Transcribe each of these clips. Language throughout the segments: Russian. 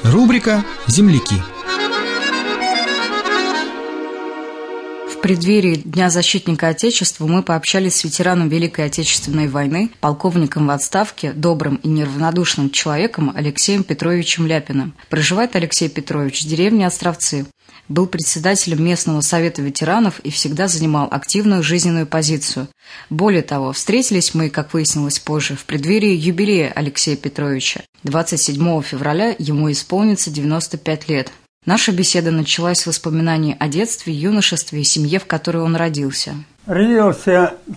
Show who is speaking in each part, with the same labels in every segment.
Speaker 1: Рубрика «Земляки».
Speaker 2: В преддверии Дня защитника Отечества мы пообщались с ветераном Великой Отечественной войны, полковником в отставке, добрым и неравнодушным человеком Алексеем Петровичем Ляпиным. Проживает Алексей Петрович в деревне Островцы. Был председателем местного совета ветеранов и всегда занимал активную жизненную позицию. Более того, встретились мы, как выяснилось позже, в преддверии юбилея Алексея Петровича. 27 февраля ему исполнится 95 лет. Наша беседа началась с воспоминаний о детстве, юношестве и семье, в которой он родился.
Speaker 3: Родился в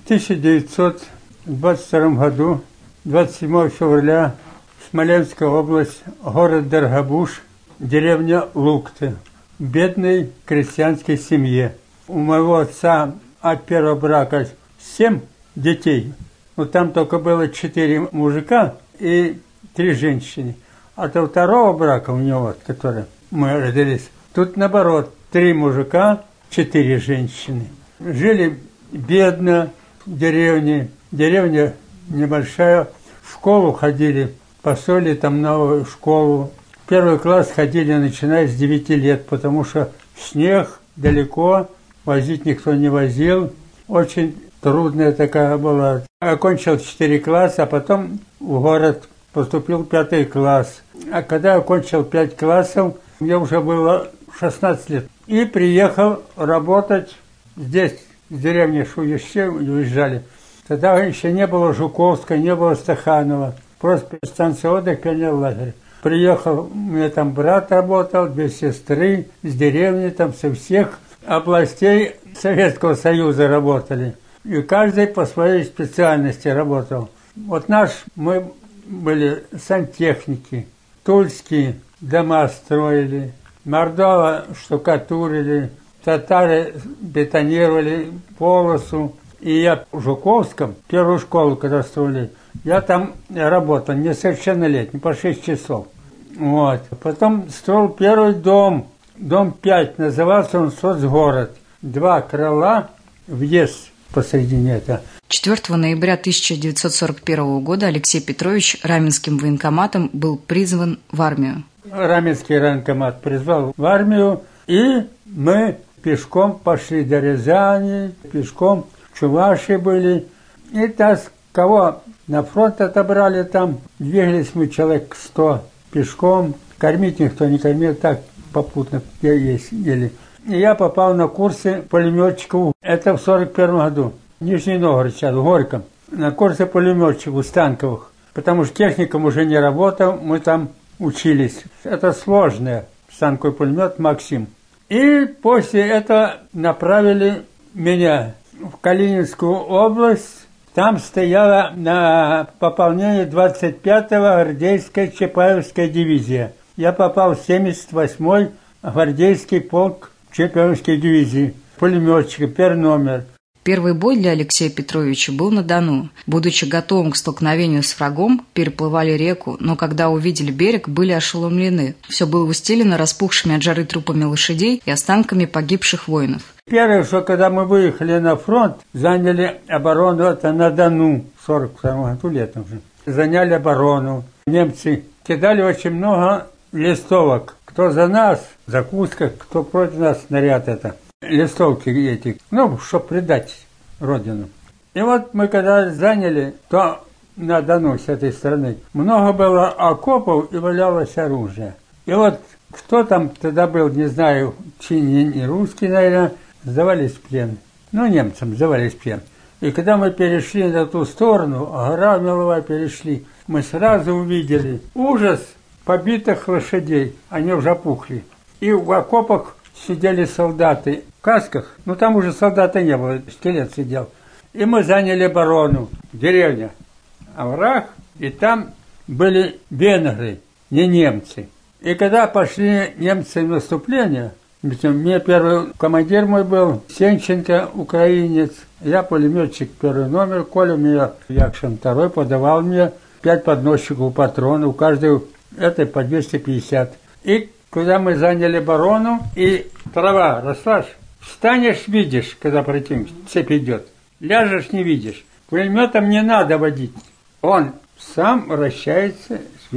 Speaker 3: 1922 году, 27 февраля, Смоленская область, город Дорогобуж, деревня Лукты, в бедной крестьянской семье. У моего отца от первого брака 7 детей, но там только было 4 мужика и 3 женщины. А от второго брака у него, который мы родились, тут наоборот, 3 мужика, 4 женщины. Жили бедно в деревне, деревня небольшая, в школу ходили, построили там новую школу. В первый класс ходили, начиная с 9 лет, потому что снег далеко, возить никто не возил. Очень трудная такая была. Окончил 4 класса, а потом в город поступил в 5 класс. А когда окончил 5 классов, мне уже было 16 лет. И приехал работать здесь, в деревне Шуище, уезжали. Тогда еще не было Жуковска, не было Стаханова. Просто станция отдыха, пионер лагерь. Приехал, у меня там брат работал, 2 сестры, с деревни, там со всех областей Советского Союза работали. И каждый по своей специальности работал. Вот мы были сантехники, тульские дома строили, Мордова штукатурили, татары бетонировали полосу. И я в Жуковском, первую школу, когда строили, я там работал, несовершеннолетний, по 6 часов. Вот. Потом строил первый дом, дом 5, назывался он «Соцгород». 2 крыла, въезд посредине это.
Speaker 2: 4 ноября 1941 года Алексей Петрович Раменским военкоматом был призван в армию.
Speaker 3: Раменский военкомат призвал в армию, и мы пешком пошли до Рязани, пешком в Чувашии были. И кого на фронт отобрали там, двигались мы человек 100 пешком, кормить никто не кормил, так попутно ели. И я попал на курсы пулеметчиков, это в 1941 году, в Нижний Новгород, сейчас, в Горьком, на курсы пулеметчиков станковых, потому что техникум уже не работал, мы там учились. Это сложное, станковый пулемет «Максим». И после этого направили меня в Калининскую область. Там стояла на пополнение 25-я гвардейская Чапаевская дивизия. Я попал в 78-й гвардейский полк Чапаевской дивизии. Пулеметчик, первый номер.
Speaker 2: Первый бой для Алексея Петровича был на Дону. Будучи готовым к столкновению с врагом, переплывали реку, но когда увидели берег, были ошеломлены. Все было устелено распухшими от жары трупами лошадей и останками погибших воинов.
Speaker 3: Первое, что когда мы выехали на фронт, заняли оборону это на Дону, в 1942 году летом же. Заняли оборону. Немцы кидали очень много листовок. Кто за нас, закуска, кто против нас, снаряд это. Листовки эти, чтобы предать родину. И вот мы когда заняли, то на Дону с этой стороны много было окопов и валялось оружие. И вот кто там тогда был, не знаю, не русский, наверное, сдавались в плен. Немцам сдавались в плен. И когда мы перешли на ту сторону, гора меловая перешли, мы сразу увидели ужас побитых лошадей, они уже опухли. И в окопах сидели солдаты в касках, там уже солдата не было, скелет сидел. И мы заняли оборону, деревня, овраг, и там были венгры, не немцы. И когда пошли немцы в наступление, мне первый командир мой был, Сенченко, украинец, я пулеметчик первый номер, Коля мне, Якшин второй, подавал мне 5 подносчиков патронов, каждый это по 250. И когда мы заняли оборону, и трава росла, встанешь, видишь, когда противник цепь идет, ляжешь, не видишь. Пулеметом не надо водить, он сам вращается вверх.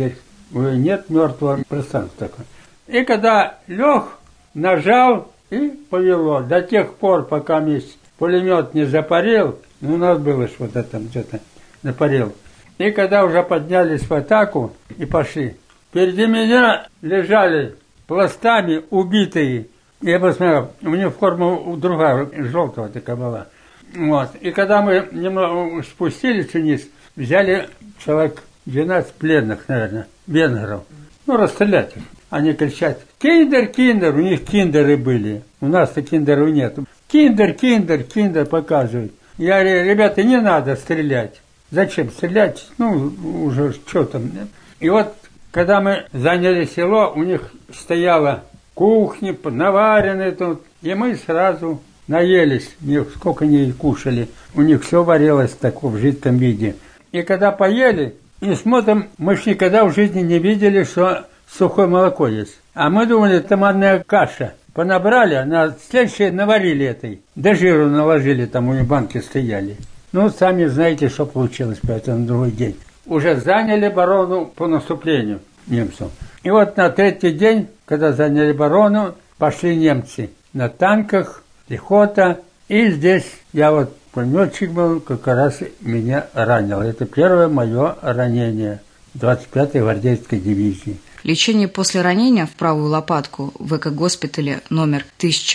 Speaker 3: нет мертвого пространства такого. И когда лег, нажал и повело. До тех пор, пока пулемет не запарил, у нас было что-то там, что-то запарил. И когда уже поднялись в атаку и пошли, впереди меня лежали пластами убитые. Я посмотрел, у них форма другая, желтого такая была. Вот. И когда мы немного спустились вниз, взяли человек 12 пленных, наверное, венгров. Расстрелять их. Они кричат: «Киндер, киндер!» У них киндеры были. У нас-то киндеров нет. «Киндер, киндер, киндер!» показывают. Я говорю: ребята, не надо стрелять. Зачем стрелять? Уже что там. И вот, когда мы заняли село, у них стояла кухня, наваренная тут. И мы сразу наелись. Сколько они кушали. У них все варилось в таком жидком виде. И когда поели, и смотрим, мы ж никогда в жизни не видели, что сухое молоко есть. А мы думали, томатная каша. Понабрали, на следующее наварили этой. До жиру наложили, там у них банки стояли. Сами знаете, что получилось поэтому на другой день. Уже заняли оборону по наступлению немцев. И вот на третий день, когда заняли оборону, пошли немцы на танках, пехота. И здесь я пулеметчик был, как раз меня ранил. Это первое мое ранение 25-й гвардейской дивизии.
Speaker 2: Лечение после ранения в правую лопатку в эко-госпитале номер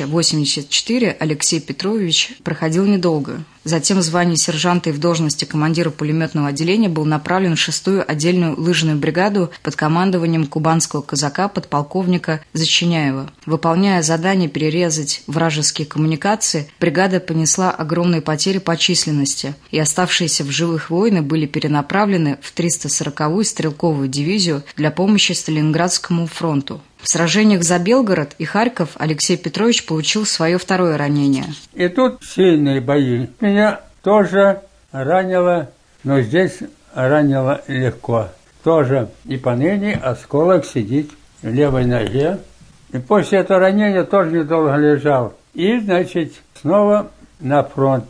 Speaker 2: 1084 Алексей Петрович проходил недолго. Затем в звании сержанта и в должности командира пулеметного отделения был направлен в 6-ю отдельную лыжную бригаду под командованием кубанского казака подполковника Зачиняева. Выполняя задание перерезать вражеские коммуникации, бригада понесла огромные потери по численности, и оставшиеся в живых воины были перенаправлены в 340-ю стрелковую дивизию для помощи Сталинградскому фронту. В сражениях за Белгород и Харьков Алексей Петрович получил свое второе ранение.
Speaker 3: И тут сильные бои. Меня тоже ранило, но здесь ранило легко. Тоже и поныне осколок сидит в левой ноге. И после этого ранения тоже недолго лежал. И, снова на фронт,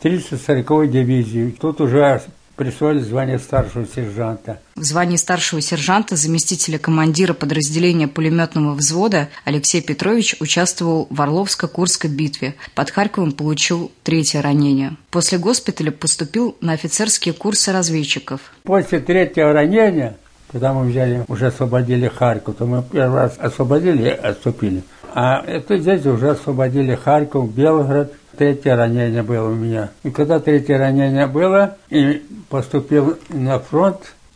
Speaker 3: 340-й дивизию. Тут уже присвоили звание старшего сержанта.
Speaker 2: В звании старшего сержанта, заместителя командира подразделения пулеметного взвода, Алексей Петрович участвовал в Орловско-Курской битве. Под Харьковом получил 3-е ранение. После госпиталя поступил на офицерские курсы разведчиков.
Speaker 3: После 3-го ранения, когда мы уже освободили Харьков, то мы первый раз освободили и отступили. А это здесь уже освободили Харьков, Белгород. 3-е ранение было у меня. И когда 3-е ранение было, и поступил на фронт,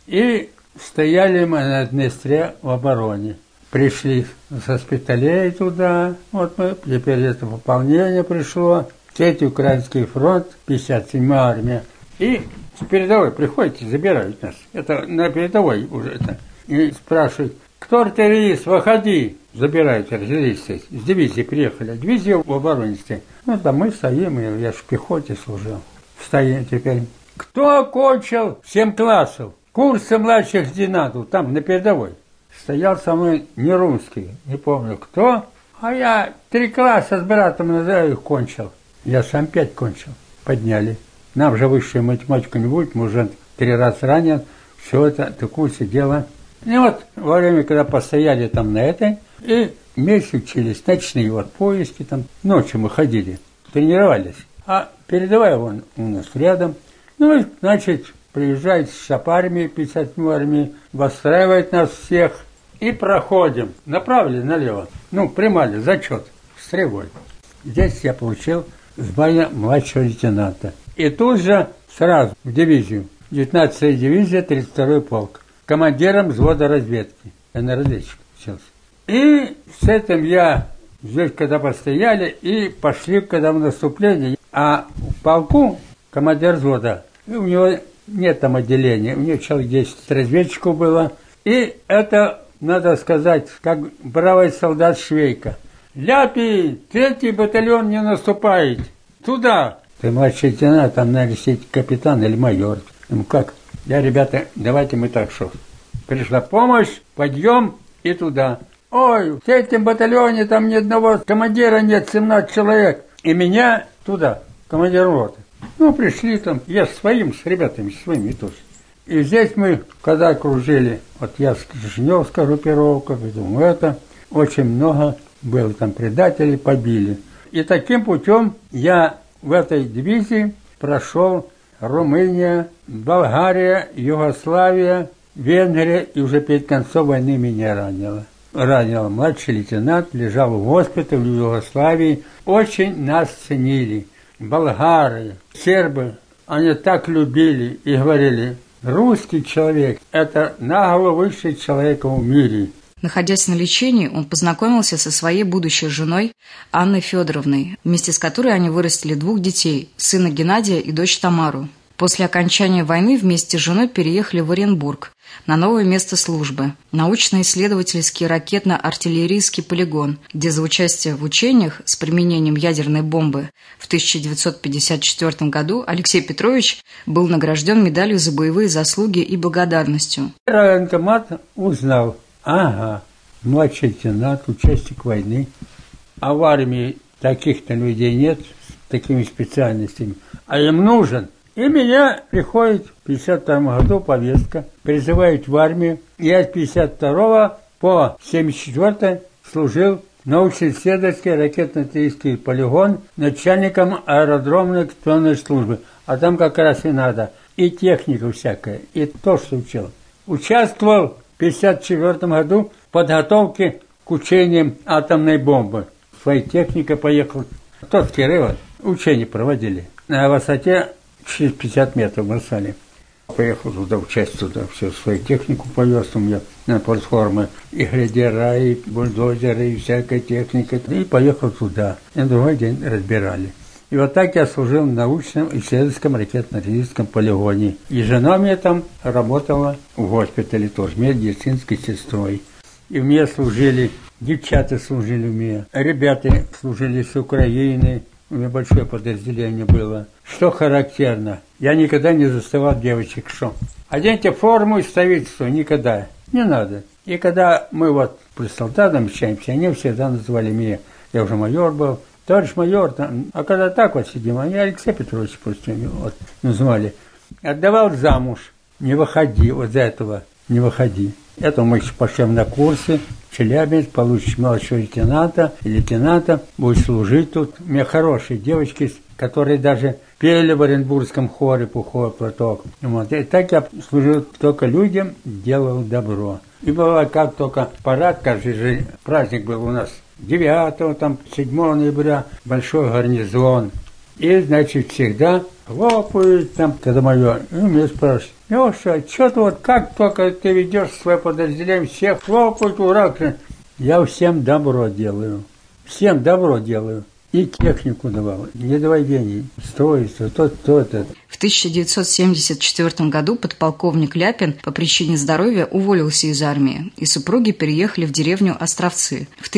Speaker 3: и стояли мы на Днестре в обороне. Пришли с госпиталей туда, мы, теперь это пополнение пришло, 3-й Украинский фронт, 57-я армия. И с передовой приходите, забирают нас. Это на передовой уже это. И спрашивают: кто артиллерист, выходи. Забирают артиллеристы. С дивизии приехали. Дивизия в обороне стоит. Там мы стоим, и я в пехоте служил. Стоим теперь. Кто окончил 7 классов? Курсы младших лейтенантов, там на передовой. Стоял со мной Нерунский, не помню кто. А я 3 класса с братом их кончил. Я сам 5 кончил. Подняли. Нам же высшую математику не будет, мы уже 3 раза ранен. Все это, такое дело. И во время, когда постояли там на этой, и вместе учились, ночные поиски, там ночью мы ходили, тренировались. А передовая у нас рядом. Приезжает штаб армии, 57-й армии, выстраивает нас всех, и проходим. Направили налево. Примали зачет, стрелой. Здесь я получил звание младшего лейтенанта. И тут же сразу в дивизию, 19-я дивизия, 32-й полк. Командиром взвода разведки. Я на разведчик учился. И с этим я здесь, когда постояли, и пошли, когда в наступление. А в полку командир взвода, у него нет там отделения, у него человек 10 разведчиков было. И это, надо сказать, как бравый солдат Швейка. Ляпи, 3-й батальон не наступает. Туда. Ты младший лейтенант, там, наверное, сидит капитан или майор. Как? Я, ребята, давайте мы так что. Пришла помощь, подъем и туда. Ой, в 3-м батальоне там ни одного командира нет, 17 человек. И меня туда, командир роты. Пришли там, я с ребятами своими тоже. И здесь мы, когда окружили, вот я с Кишиневской группировкой, потом это, очень много было там предателей, побили. И таким путем я в этой дивизии прошел Румыния, Болгария, Югославия, Венгрия, и уже перед концом войны меня ранило. Ранил младший лейтенант, лежал в госпитале в Югославии. Очень нас ценили. Болгары, сербы, они так любили и говорили: русский человек – это наголо высший человек в мире.
Speaker 2: Находясь на лечении, он познакомился со своей будущей женой Анной Федоровной, вместе с которой они вырастили 2 детей – сына Геннадия и дочь Тамару. После окончания войны вместе с женой переехали в Оренбург на новое место службы – научно-исследовательский ракетно-артиллерийский полигон, где за участие в учениях с применением ядерной бомбы в 1954 году Алексей Петрович был награжден медалью за боевые заслуги и благодарностью.
Speaker 3: Военкомат узнал: ага, младший лейтенант, участник войны, а в армии таких-то людей нет с такими специальностями, а им нужен. И меня приходит в 1952 году повестка, призывают в армию. Я с 1952 по 1974 служил в научно-исследовательский ракетно-артиллерийский полигон начальником аэродромной экспедиционной службы. А там как раз и надо и техника всякая, и то, что учил. Участвовал в 1954 году в подготовке к учениям атомной бомбы. Своей техникой поехал. Тот Кирилл учения проводили на высоте через 50 метров бросали. Поехал туда, в часть туда, всю свою технику повез у меня на платформы. И грейдера, и бульдозеры, и всякая техника. И поехал туда. И на другой день разбирали. И вот так я служил в научном исследовательском ракетно-артиллерийском полигоне. И жена мне там работала в госпитале тоже, медицинской сестрой. И у меня служили, девчата служили у меня, ребята служили с Украины. У меня большое подразделение было. Что характерно, я никогда не заставал девочек, что оденьте форму и ставите, что никогда. Не надо. И когда мы вот при солдатам общаемся, они всегда называли меня, я уже майор был, товарищ майор, там, а когда так вот сидим, они Алексей Петрович просто вот, называли. Отдавал замуж, не выходи, вот за этого не выходи. Это мы еще пошли на курсы. Челябинск, получишь младшего лейтенанта и лейтенанта, будешь служить тут. У меня хорошие девочки, которые даже пели в Оренбургском хоре «Пуховый платок». Вот. И так я служил только людям, делал добро. И было как только парад, каждый же праздник был у нас 9, там, 7 ноября, большой гарнизон. И, значит, всегда хлопают там, когда майор, и меня спрашивают: Леша, что ты вот как только ты ведешь свое подразделение, все хлопают, ура! Я всем добро делаю. Всем добро делаю. И технику давал, не до войны, строится, то-то.
Speaker 2: В 1974 году подполковник Ляпин по причине здоровья уволился из армии, и супруги переехали в деревню Островцы. В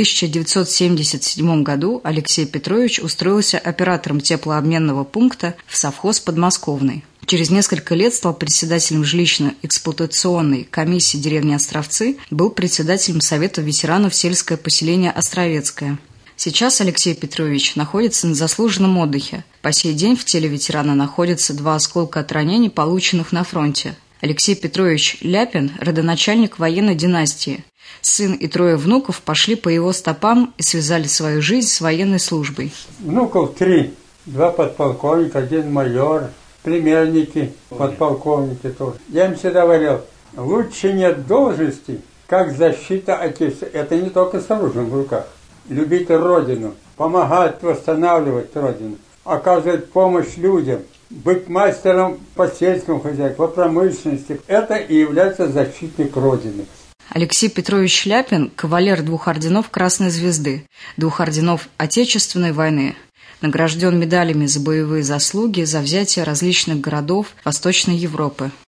Speaker 2: 1977 году Алексей Петрович устроился оператором теплообменного пункта в совхоз Подмосковный. Через несколько лет стал председателем жилищно-эксплуатационной комиссии деревни Островцы, был председателем Совета ветеранов сельское поселение Островецкое. Сейчас Алексей Петрович находится на заслуженном отдыхе. По сей день в теле ветерана находятся 2 осколка от ранений, полученных на фронте. Алексей Петрович Ляпин – родоначальник военной династии. Сын и 3 внуков пошли по его стопам и связали свою жизнь с военной службой.
Speaker 3: Внуков 3. 2 подполковника, 1 майор, племянники, подполковники тоже. Я им всегда говорил: лучше нет должности, как защита Отечества. Это не только с оружием в руках. Любить Родину, помогать восстанавливать Родину, оказывать помощь людям, быть мастером по сельскому хозяйству, по промышленности. Это и является защитник Родины.
Speaker 2: Алексей Петрович Ляпин – кавалер 2 орденов Красной Звезды, 2 орденов Отечественной войны. Награжден медалями за боевые заслуги, за взятие различных городов Восточной Европы.